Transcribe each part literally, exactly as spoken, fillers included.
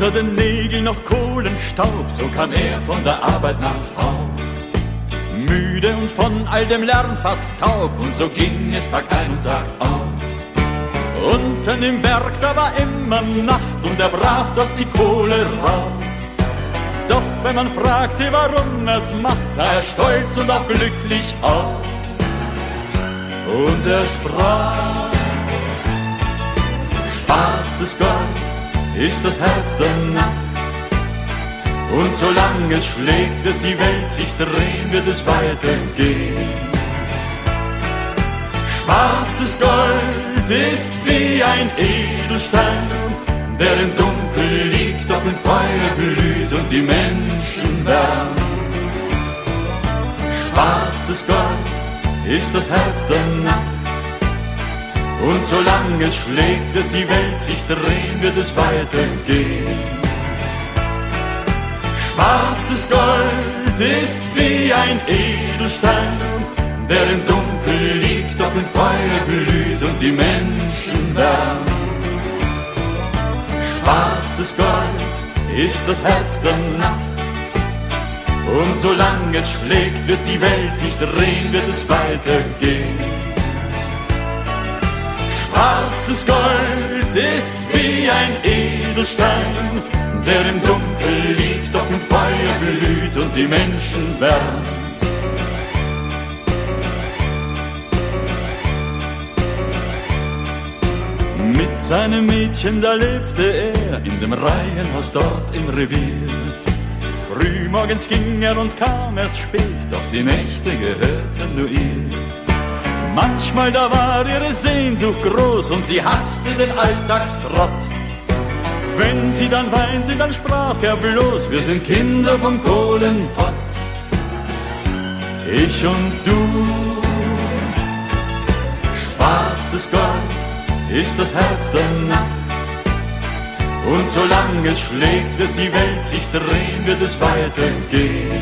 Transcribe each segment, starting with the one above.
unter den Nägeln noch Kohlenstaub, so kam er von der Arbeit nach Haus. Müde und von all dem Lärm fast taub, und so ging es Tag ein und Tag aus. Unten im Berg, da war immer Nacht, und er brach dort die Kohle raus. Doch wenn man fragte, warum er's macht, sah er stolz und auch glücklich aus. Und er sprach: Schwarzes Gold ist das Herz der Nacht, und solange es schlägt, wird die Welt sich drehen, wird es weitergehen. Schwarzes Gold ist wie ein Edelstein, der im Dunkel liegt, doch im Feuer blüht und die Menschen wärmt. Schwarzes Gold ist das Herz der Nacht, und solange es schlägt, wird die Welt sich drehen, wird es weitergehen. Schwarzes Gold ist wie ein Edelstein, der im Dunkel liegt, doch im Feuer blüht und die Menschen wärmt. Schwarzes Gold ist das Herz der Nacht, und solange es schlägt, wird die Welt sich drehen, wird es weitergehen. Schwarzes Gold ist wie ein Edelstein, der im Dunkel liegt, doch im Feuer blüht und die Menschen wärmt. Mit seinem Mädchen, da lebte er in dem Reihenhaus dort im Revier. Frühmorgens ging er und kam erst spät, doch die Nächte gehörten nur ihr. Manchmal, da war ihre Sehnsucht groß und sie hasste den Alltagstrott. Wenn sie dann weinte, dann sprach er bloß: Wir sind Kinder vom Kohlenpott. Ich und du. Schwarzes Gold ist das Herz der Nacht, und solange es schlägt, wird die Welt sich drehen, wird es weitergehen.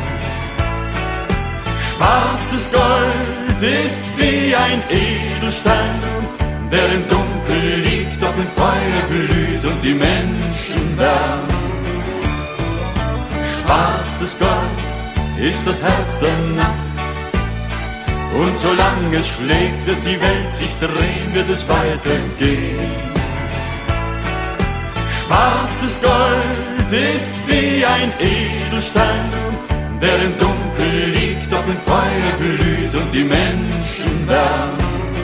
Schwarzes Gold ist wie ein Edelstein, der im Dunkel liegt, doch im Feuer blüht und die Menschen wärmt. Schwarzes Gold ist das Herz der Nacht, und solange es schlägt, wird die Welt sich drehen, wird es weitergehen. Schwarzes Gold ist wie ein Edelstein, der im Dunkel liegt, doch im Feuer blüht und die Menschen wärmt.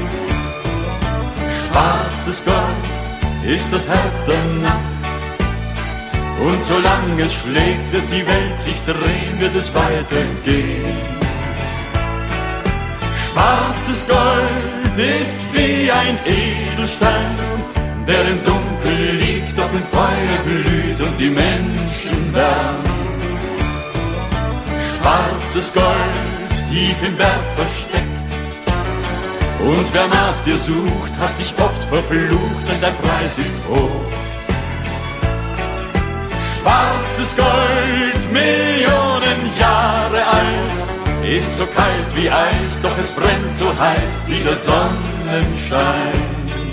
Schwarzes Gold ist das Herz der Nacht, und solange es schlägt, wird die Welt sich drehen, wird es weitergehen. Schwarzes Gold ist wie ein Edelstein, der im Dunkel liegt, doch im Feuer blüht und die Menschen wärmt. Schwarzes Gold, tief im Berg versteckt, und wer nach dir sucht, hat dich oft verflucht, denn dein Preis ist hoch. Schwarzes Gold, Millionen Jahre alt, ist so kalt wie Eis, doch es brennt so heiß wie der Sonnenschein.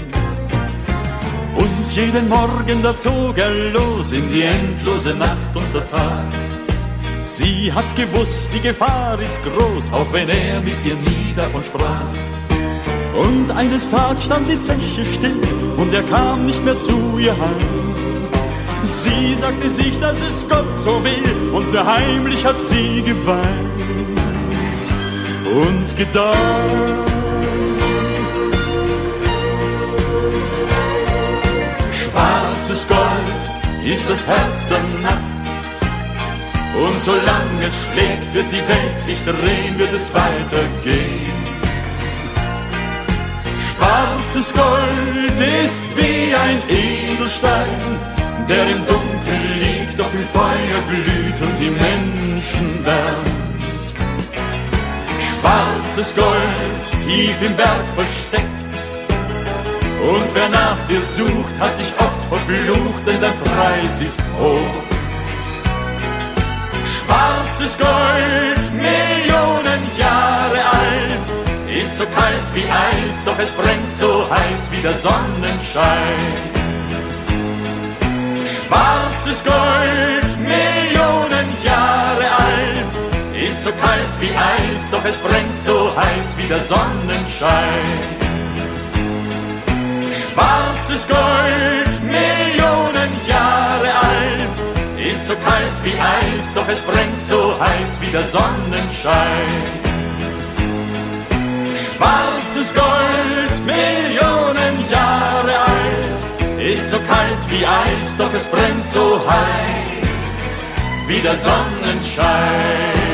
Und jeden Morgen, da zog er los in die endlose Nacht und der Tag. Sie hat gewusst, die Gefahr ist groß, auch wenn er mit ihr nie davon sprach. Und eines Tages stand die Zeche still und er kam nicht mehr zu ihr heim. Sie sagte sich, dass es Gott so will, und nur heimlich hat sie geweint und gedacht: Schwarzes Gold ist das Herz der Nacht, und solange es schlägt, wird die Welt sich drehen, wird es weitergehen. Schwarzes Gold ist wie ein Edelstein, der im Dunkel liegt, doch im Feuer blüht und die Menschen wärmt. Schwarzes Gold, tief im Berg versteckt, und wer nach dir sucht, hat dich oft verflucht, denn dein Preis ist hoch. Schwarzes Gold, Millionen Jahre alt, ist so kalt wie Eis, doch es brennt so heiß wie der Sonnenschein. Schwarzes Gold, Millionen Jahre alt, ist so kalt wie Eis, doch es brennt so heiß wie der Sonnenschein. Schwarzes Gold, Millionen Jahre alt, ist so kalt wie Eis, doch es brennt so heiß wie der Sonnenschein. Schwarzes Gold, Millionen Jahre alt, ist so kalt wie Eis, doch es brennt so heiß wie der Sonnenschein.